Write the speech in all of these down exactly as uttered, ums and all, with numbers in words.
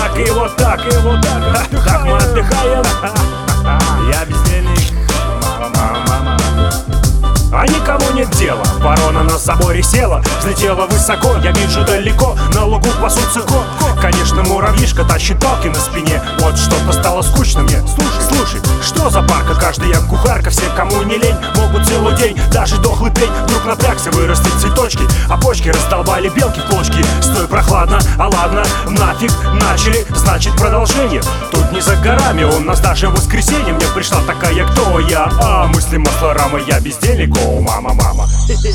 так, и вот так, и вот так, так мы отдыхаем. Я бездельник, мама, мама. А никому нет дела. Ворона на заборе села, взлетела высоко. Я вижу далеко, на лугу пасутся ко. Конечно, муравьишка тащит палки на спине. Вот что-то стало скучно мне. Слушай, слушай, что за парка? Каждая кухарка, все, кому не лень, могут целый день, даже дохлый пень вдруг напрягся, вырастет цветочки, а почки раздолбали белки в клочки. Стой, прохладно, а ладно, нафиг, начали, значит продолжение. Тут не за горами, он нас даже в воскресенье. Мне пришла такая, кто я? А, мысли масла рамы, я бездельник. О, мама, мама.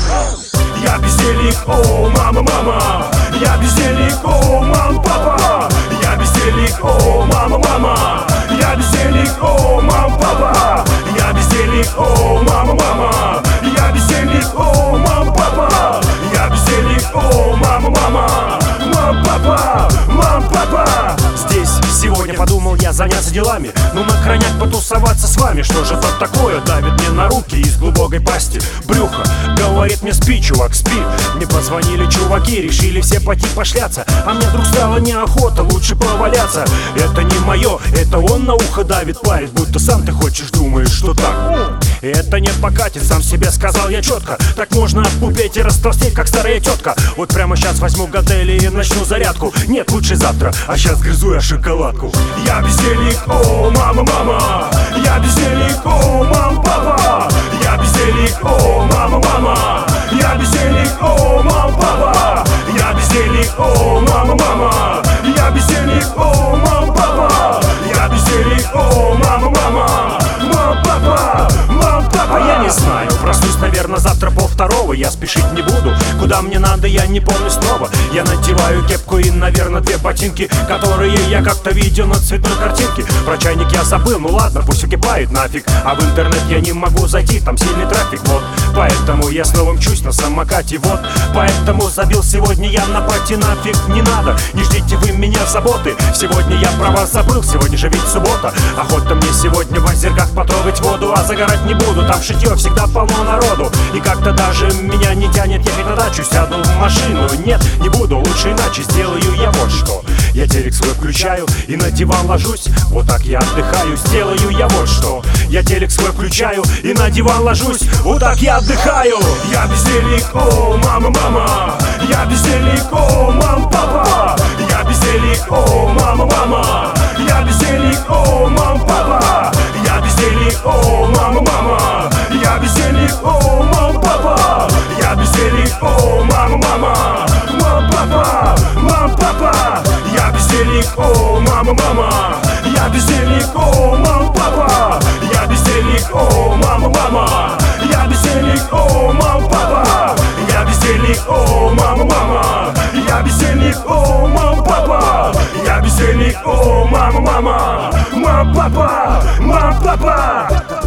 Я бездельник, о, мама, мама. Я бездельник, о, мама, папа. Я бездельник, о, мама, мама. Я бездельник, о, мама, папа. Я бездельник, о, мама, мама. Я бездельник, о, мама, папа. Я бездельник, о, мама, мама. Мам, папа, мам, папа. Здесь сегодня подумал я заняться делами. Ну на крайняк потусоваться с вами. Что же тут такое давит мне на руки из глубокой пасти? Брюхо говорит мне: спи, чувак, спи. Мне позвонили чуваки, решили все пойти пошляться. А мне вдруг стало неохота, лучше поваляться. Это не мое, это он на ухо давит, парит, будто сам ты хочешь, думаешь, что так. Это не покатит, сам себе сказал я четко. Так можно отпупеть и растолстеть, как старая тетка. Вот прямо сейчас возьму гантели и начну зарядку. Нет, лучше завтра, а сейчас грызу я шоколадку. Я бездельник, о, мама, мама. Я бездельник, о, мама, папа. Я бездельник, о, мама, мама. Я бездельник, о, мама, папа. Я бездельник, о, мама, мама. Я бездельник, о, мама, папа. Я бездельник, о, мама, мама. Мам, папа, мам, папа. А я не знаю, проснусь, наверное, завтра пол второго. Я спешить не буду, куда мне надо, я не помню снова. Я надеваю кепку и, наверное, две ботинки, которые я как-то видел на цветной картинке. Про чайник я забыл, ну ладно, пусть окипает нафиг. А в интернет я не могу зайти, там сильный трафик, вот. Поэтому я снова мчусь на самокате, вот. Поэтому забил сегодня я на пати, нафиг не надо. Не ждите вы меня заботы, сегодня я про вас забыл. Сегодня же ведь суббота, охота мне сегодня в озерках потрогать воду. А загорать не буду, там шитье всегда полно народу. И как-то даже меня не тянет ехать на дачу. Сяду в машину, нет, не буду, лучше иначе. Сделаю я вот что: я телек свой включаю и на диван ложусь. Вот так я отдыхаю, сделаю я вот что: я телек свой включаю и на диван ложусь. Вот так я отдыхаю. Я бездельник, о, мама, мама. Я бездельник, о, мама, папа. Я бездельник, о, мама, мама. Я бездельник, о, мама, папа. Я бездельник, о, мама, мама. Я бездельник, о, мама, папа. Я бездельник, о, мама, мама. Мам, папа, мам, папа. Я бездельник, о, мама, мама. Я бездельник, о, мама, папа. Я бездельник, о, мама, мама. Я бездельник, о, мама, папа. Я бездельник, о, мама, мама. Я бездельник, о, мама, папа. Я бездельник, о, мама, мама. Мам, папа, мам, папа.